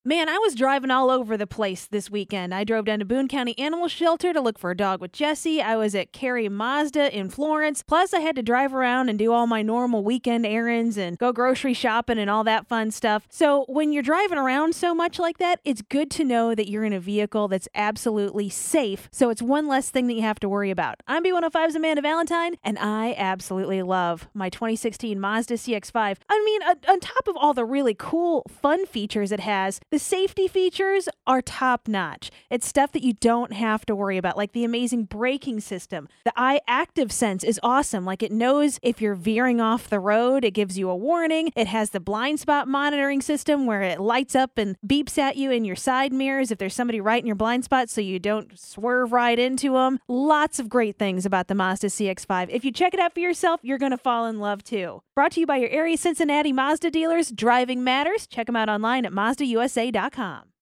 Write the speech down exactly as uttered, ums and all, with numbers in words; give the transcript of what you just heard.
Man, I was driving all over the place this weekend. I drove down to Boone County Animal Shelter to look for a dog with Jessie. I was at Carrie Mazda in Florence. Plus, I had to drive around and do all my normal weekend errands and go grocery shopping and all that fun stuff. So when you're driving around so much like that, it's good to know that you're in a vehicle that's absolutely safe. So it's one less thing that you have to worry about. I'm B one oh five's Amanda Valentine, and I absolutely love my twenty sixteen Mazda C X five. I mean, on top of all the really cool, fun features it has, the safety features are top notch. It's stuff that you don't have to worry about, like the amazing braking system. The Eye Active Sense is awesome. Like it knows if you're veering off the road, it gives you a warning. It has the blind spot monitoring system where it lights up and beeps at you in your side mirrors if there's somebody right in your blind spot so you don't swerve right into them. Lots of great things about the Mazda C X five. If you check it out for yourself, you're going to fall in love too. Brought to you by your area Cincinnati Mazda dealers. Driving matters. Check them out online at Mazda U S A dot com.